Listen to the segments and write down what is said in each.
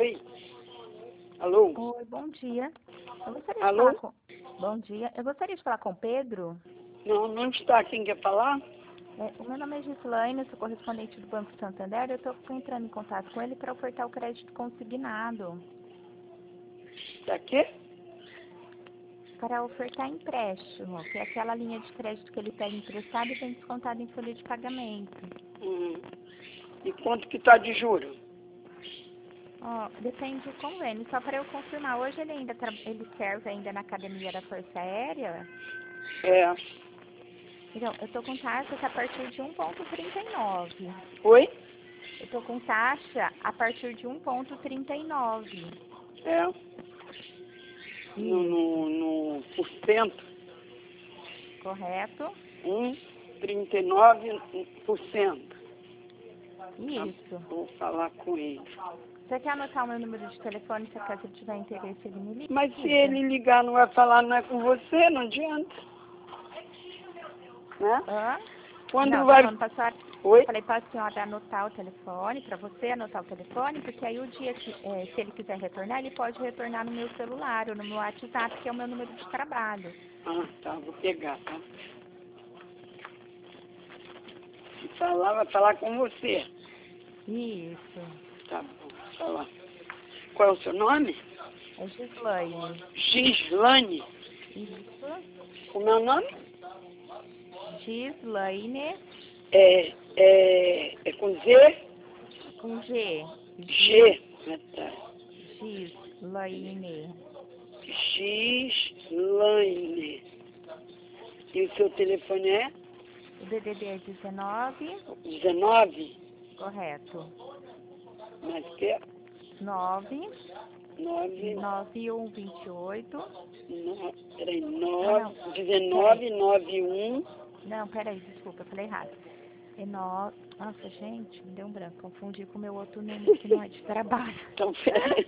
Oi. Alô? Oi, bom dia. Eu gostaria de Alô? falar com... Bom dia. Eu gostaria de falar com o Pedro. Não está. Quem quer falar? O meu nome é Gislaine, sou correspondente do Banco Santander. Eu estou entrando em contato com ele para ofertar o crédito consignado. Tá aqui? Para ofertar empréstimo, que é aquela linha de crédito que ele pega emprestado e vem descontado em folha de pagamento. E quanto que tá de juro? Depende do convênio. Só para eu confirmar, hoje ele ainda ele serve ainda na Academia da Força Aérea? É. Então, eu estou com taxa a partir de 1,39. Oi? Eu estou com taxa a partir de 1,39. É. Isso, No por cento, correto? 1,39%. Isso. Vou falar com ele. Você quer anotar o meu número de telefone, se caso ele tiver interesse, ele me liga? Mas se ele ligar, não vai falar, não é com você, não adianta. Né? Hã? Quando Não, vai... falando pra senhora, Oi? falei para a senhora anotar o telefone, para você anotar o telefone, porque aí o dia que, se ele quiser retornar, ele pode retornar no meu celular ou no meu WhatsApp, que é o meu número de trabalho. Ah, tá. Vou pegar, tá? Se falar, vai falar com você. Isso. Tá bom, vou falar. Qual é o seu nome? É Gislaine. Gislane. Isso. O meu nome? Gislaine É com Z? com G. G. Ah, tá. Gislaine. Gislaine. E o seu telefone é? O DDD é 19. 19? Correto. Mas que é? 9 9, 9128. peraí, Não, 19, 91. não, peraí, desculpa, eu falei errado. É 9. Nossa, gente, me deu um branco. Confundi com o meu outro número que não é de trabalho. Então, peraí.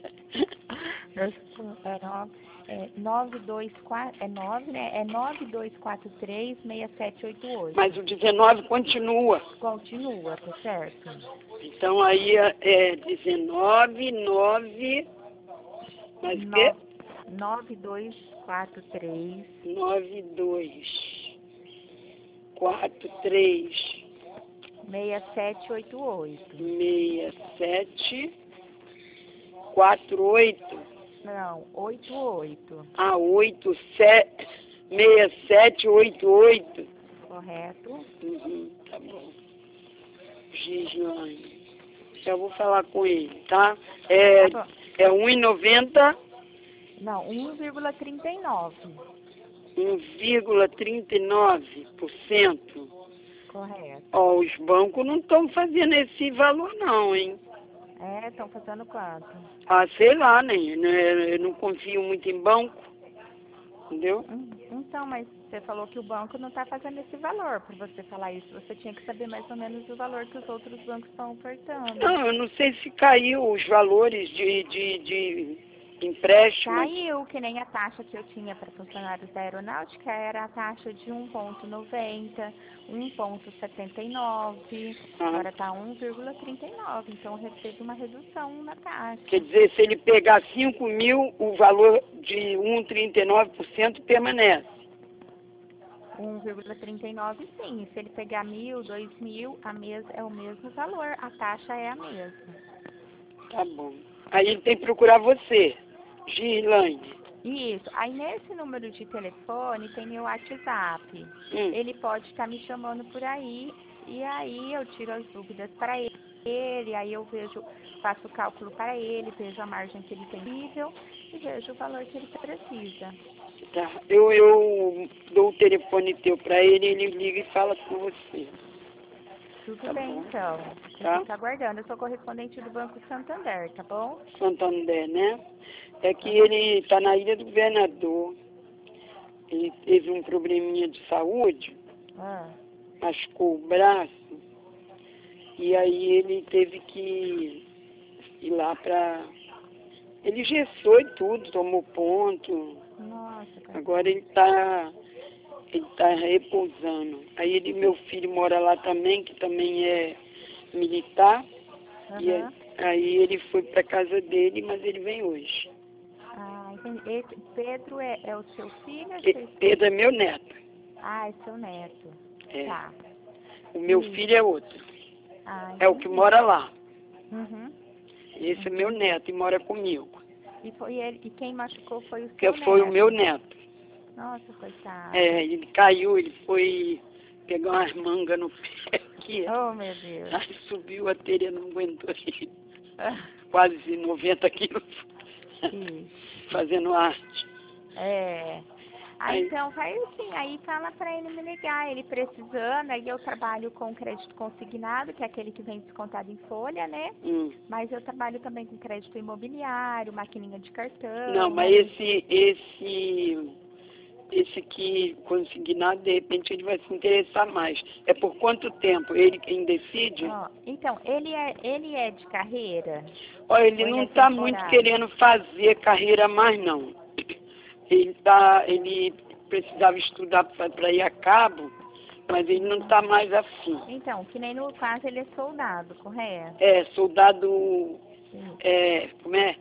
É 924, é 9, né? É 9243-6788. Mas o 19 continua. Continua, tá certo? Então aí é 19, 9, mas o quê? 9243 92, 43, 6788. 67, 48. Não, 88. 87, 67, 88. Correto? Tá bom. Gislaine. Eu vou falar com ele, tá? É Tá bom. 1,90, Não, 1,39. 1,39%. Correto. Ó, os bancos não estão fazendo esse valor não, hein? Estão fazendo quanto? Ah, sei lá, né? Eu não confio muito em banco, entendeu? Então, mas você falou que o banco não está fazendo esse valor. Para você falar isso, você tinha que saber mais ou menos o valor que os outros bancos estão ofertando. Não, eu não sei se caiu os valores de empréstimo. Caiu, que nem a taxa que eu tinha para funcionários da aeronáutica, era a taxa de 1,90, 1,79, agora está 1,39, então teve uma redução na taxa. Quer dizer, se ele pegar 5 mil, o valor de 1,39% permanece. 1,39 sim, se ele pegar 1.000, 2.000, é o mesmo valor, a taxa é a mesma. Tá bom. Aí ele tem que procurar você, Gislaine. Isso, aí nesse número de telefone tem meu WhatsApp. Ele pode estar me chamando por aí, e aí eu tiro as dúvidas para ele, aí eu faço o cálculo para ele, vejo a margem que ele tem nível e vejo o valor que ele precisa. Tá. Eu dou o telefone teu para ele, ele liga e fala com você. Tudo Tá bem, bom. então. Eu Tá? fico aguardando. Eu sou correspondente do Banco Santander, tá bom? Santander, né? É que ele está na Ilha do Governador. Ele teve um probleminha de saúde, machucou o braço, e aí ele teve que ir lá para... Ele engessou e tudo, tomou ponto. Nossa, cara. Agora ele tá repousando. Aí meu filho mora lá também, que também é militar. E Aí ele foi para casa dele, mas ele vem hoje. Ah, entendi. Pedro é o seu filho? Pedro é meu neto. Ah, é seu neto. É. Tá. O meu filho é outro. Ah, é o que mora lá. Uhum. Esse é meu neto e mora comigo. E quem machucou foi o seu Que neto? foi o meu neto. Nossa, coitado. Ele caiu, ele foi pegar umas mangas no pé aqui. Oh, meu Deus. Aí subiu, a telha não aguentou ele. Quase 90 quilos. Fazendo arte. Então faz assim, aí fala pra ele me ligar, ele precisando, aí eu trabalho com crédito consignado, que é aquele que vem descontado em folha, né? Mas eu trabalho também com crédito imobiliário, maquininha de cartão. Não, mas esse que consignado, de repente ele vai se interessar mais. É por quanto tempo? Ele quem decide? Então, ele é de carreira? Olha, ele não está muito querendo fazer carreira mais não. Ele precisava estudar para ir a cabo, mas ele não está mais afim. Então, que nem no caso ele é soldado, correto? Soldado, como é?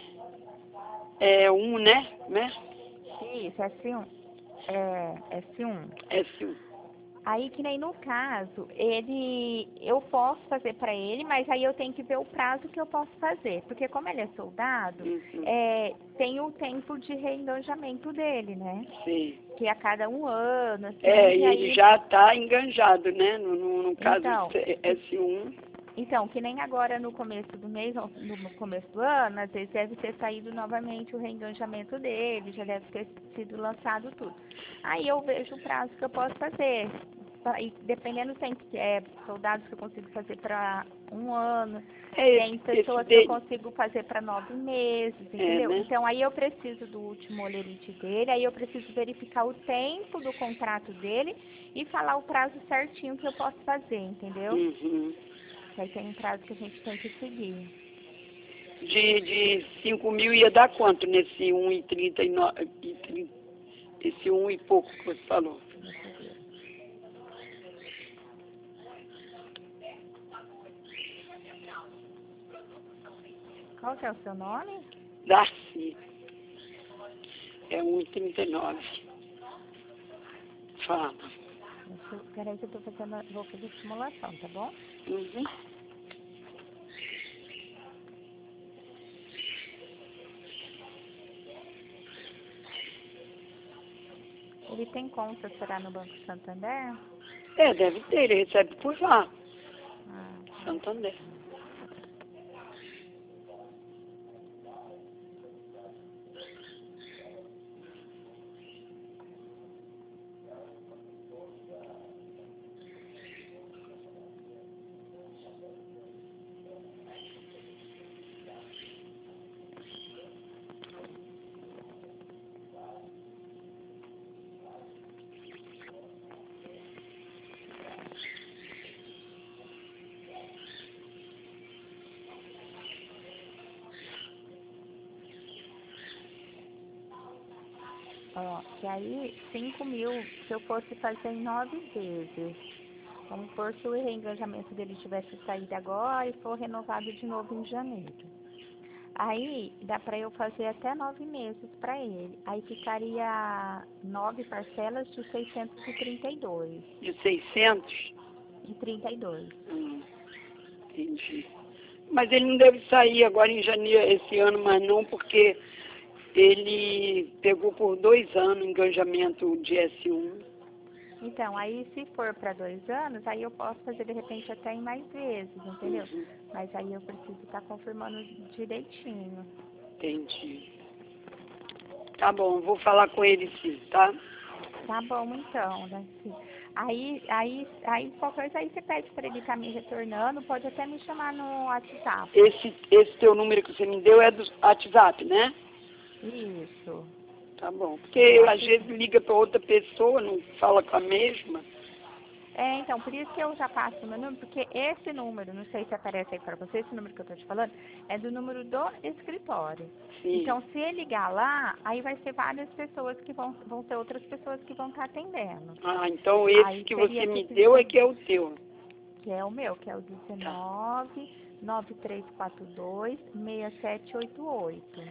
Né? Como é? Isso, S1. S1. S1. Aí, que nem no caso, eu posso fazer para ele, mas aí eu tenho que ver o prazo que eu posso fazer. Porque como ele é soldado, tem o tempo de reengajamento dele, né? Sim. Que a cada 1 ano, assim. E ele já está enganjado, né? No caso então, S1. Então, que nem agora no começo do mês, no começo do ano, às vezes deve ter saído novamente o reenganjamento dele, já deve ter sido lançado tudo. Aí eu vejo o prazo que eu posso fazer. E dependendo do tempo, soldados que eu consigo fazer para 1 ano, tem pessoas que eu consigo fazer para 9 meses, entendeu? Né? Então aí eu preciso do último olerite dele, aí eu preciso verificar o tempo do contrato dele e falar o prazo certinho que eu posso fazer, entendeu? Aí tem um prazo que a gente tem que seguir. De 5 mil ia dar quanto nesse 1,39? Esse 1 e pouco que você falou? Deixa eu ver. Qual que é o seu nome? Darcy. É 1,39. Fala. Peraí que eu vou fazer simulação, tá bom? Ele tem conta, será, no Banco Santander? Deve ter, ele recebe por lá. Santander. Que aí 5 mil, se eu fosse fazer em 9 vezes, vamos supor que o reengajamento dele tivesse saído agora e for renovado de novo em janeiro. Aí dá para eu fazer até 9 meses para ele. Aí ficaria 9 parcelas de 632. De 600? De 32. Entendi. Mas ele não deve sair agora em janeiro, esse ano, mas não, porque ele pegou por 2 anos o engajamento de S1. Então, aí se for para 2 anos, aí eu posso fazer de repente até em mais vezes, entendeu? Mas aí eu preciso estar confirmando direitinho. Entendi. Tá bom, vou falar com ele sim, tá? Tá bom, então, né? Aí qualquer coisa aí você pede para ele estar me retornando, pode até me chamar no WhatsApp. Esse teu número que você me deu é do WhatsApp, né? Isso. Tá bom. Porque às vezes liga para outra pessoa, não fala com a mesma. Então, por isso que eu já passo o meu número, porque esse número, não sei se aparece aí para você, esse número que eu estou te falando, é do número do escritório. Sim. Então, se ele ligar lá, aí vai ser várias pessoas que vão ser outras pessoas que vão estar atendendo. Então esse aí que você me deu é que é o teu. Que é o meu, que é o 19 9342-6788.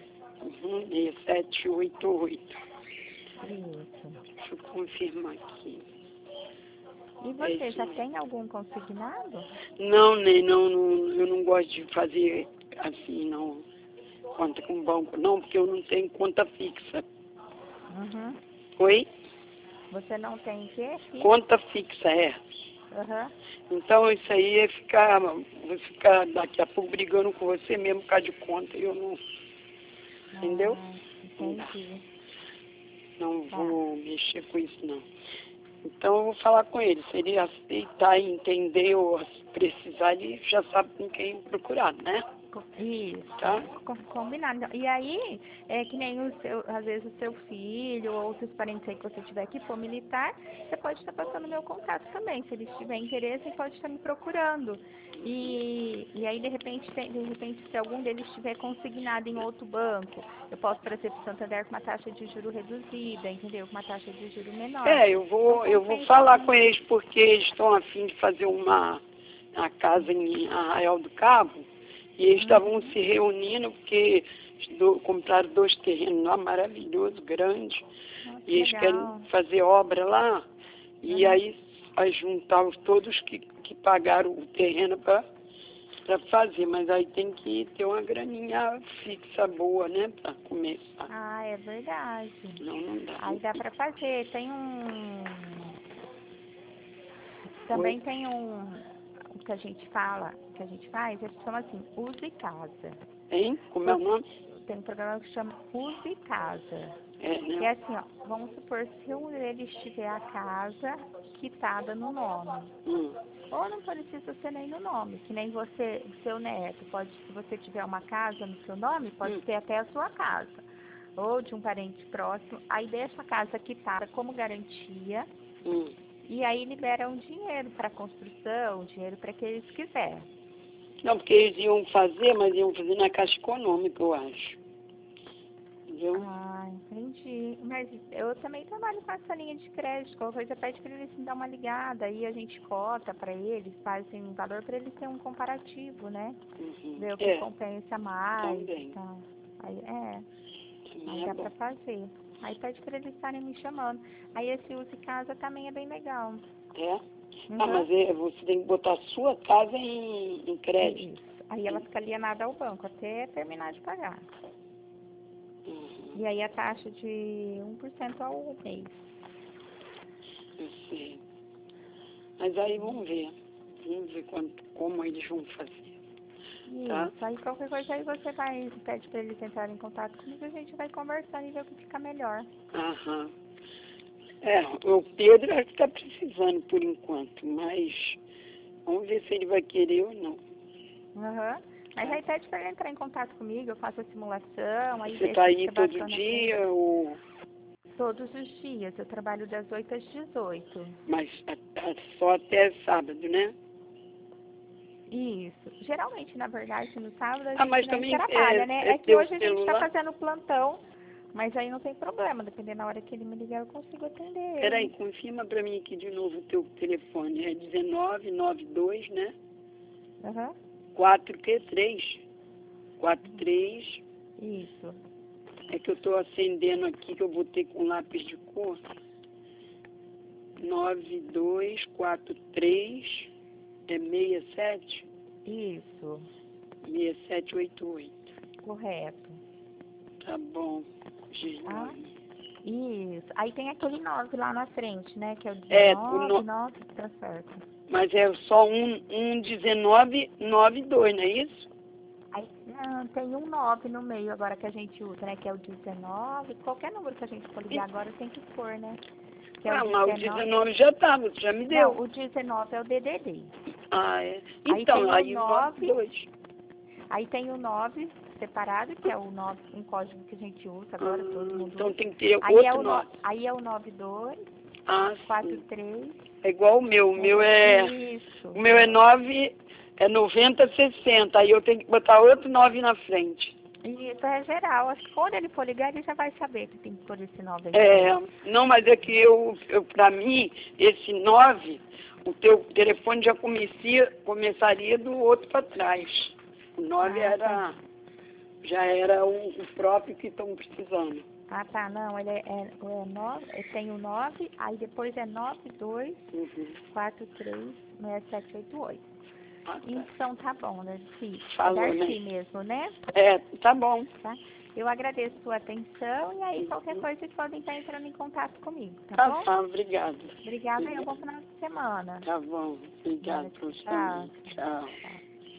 6788. Isso. Deixa eu confirmar aqui. E você já tem algum consignado? Não, eu não gosto de fazer assim, não. Conta com banco, não, porque eu não tenho conta fixa. Uhum. Oi? Você não tem o quê? Conta fixa, é. Uhum. Então isso aí é ficar daqui a pouco brigando com você mesmo por causa de conta, eu não. Entendeu? Entendi. Não vou mexer com isso, não. Então eu vou falar com ele. Se ele aceitar e entender ou precisar, ele já sabe com quem procurar, né? Isso, tá? Combinado. E aí, é que nem às vezes o seu filho ou outros parentes aí que você tiver que for militar, você pode estar passando o meu contato também. Se eles tiverem interesse, pode estar me procurando. E aí, de repente, se algum deles estiver consignado em outro banco, eu posso trazer para o Santander com uma taxa de juro reduzida, entendeu? Com uma taxa de juro menor. Eu vou falar com eles porque eles estão a fim de fazer uma casa em Arraial do Cabo. E eles estavam se reunindo porque compraram 2 terrenos lá, maravilhosos, grandes. E eles querem fazer obra lá. E aí juntaram todos que pagaram o terreno para fazer. Mas aí tem que ter uma graninha fixa boa, né? Para começar. Ah, é verdade. Não dá. Aí dá para fazer. Também tem o que a gente faz, chama assim, Use Casa. Hein? Como é o nome? Tem um programa que chama Use Casa. Né? Que é assim, ó, vamos supor, se um deles tiver a casa quitada no nome. Ou não precisa ser nem no nome, que nem você, seu neto, se você tiver uma casa no seu nome, pode ser até a sua casa. Ou de um parente próximo, aí deixa a casa quitada como garantia. E aí libera um dinheiro para construção, dinheiro para que eles quiserem. Não, porque eles iam fazer, mas iam fazer na Caixa Econômica, eu acho. Entendeu? Ah, entendi. Mas eu também trabalho com essa linha de crédito. Qualquer coisa pede para eles me dar uma ligada. Aí a gente cota para eles, fazem um valor para eles terem um comparativo, né? Ver o que compensa mais. Também. Tá. Aí dá para fazer. Aí pede para eles estarem me chamando. Aí esse Use Casa também é bem legal. Mas você tem que botar a sua casa em crédito. Isso. Aí ela fica alienada ao banco até terminar de pagar. E aí a taxa de 1% ao mês. Eu sei. Mas aí vamos ver. Vamos ver como eles vão fazer. Tá? Isso. Aí qualquer coisa aí você pede para eles entrarem em contato comigo, a gente vai conversando e ver o que fica melhor. O Pedro acho que está precisando por enquanto, mas vamos ver se ele vai querer ou não. Mas aí pede para ele entrar em contato comigo, eu faço a simulação. Aí você está aí todo dia ou... Todos os dias, eu trabalho das 8 às 18. Mas só até sábado, né? Isso. Geralmente, na verdade, no sábado a gente também trabalha, né? É que hoje a gente está fazendo plantão, mas aí não tem problema. Dependendo da hora que ele me ligar, eu consigo atender. Peraí, confirma para mim aqui de novo o teu telefone. É 1992, né? 4Q3. 43. Isso. É que eu estou acendendo aqui, que eu botei com lápis de cor. 9243 é 67? Isso. 6788. Correto. Tá bom, Gislane. Isso. Aí tem aquele 9 lá na frente, né? Que é o 19, 9, tá certo. Mas é só um 1992, não é isso? Aí, não, tem um 9 no meio agora que a gente usa, né? Que é o 19. Qualquer número que a gente for ligar agora tem que pôr, né? Que é mas o 19 já tá, você já me deu. Não, o 19 é o DDD. Então, aí o 92. Aí tem o 9 separado, que é o 9, um código que a gente usa agora, todo mundo então usa. tem que ter outro 9. Aí é o 92, 43. É igual o meu. O meu Isso. O meu é 9, é 9060. Aí eu tenho que botar outro 9 na frente. Isso é geral. Acho que quando ele for ligar, ele já vai saber que tem que pôr esse 9 aí. Não, mas é que pra mim, esse 9, o teu telefone já começaria do outro para trás. O 9 já era o próprio que estão precisando. Ah, tá, não, ele é 9, tem o 9, aí depois é 92, 43, 6788. Ah, tá. Então tá bom, Darcy. Falou, Darcy né? mesmo, né? Tá bom. Tá? Eu agradeço a sua atenção e aí qualquer coisa vocês podem estar entrando em contato comigo, tá bom? Tá, obrigada. Obrigada e um bom final de semana. Tá bom, obrigado. Tchau. Tchau.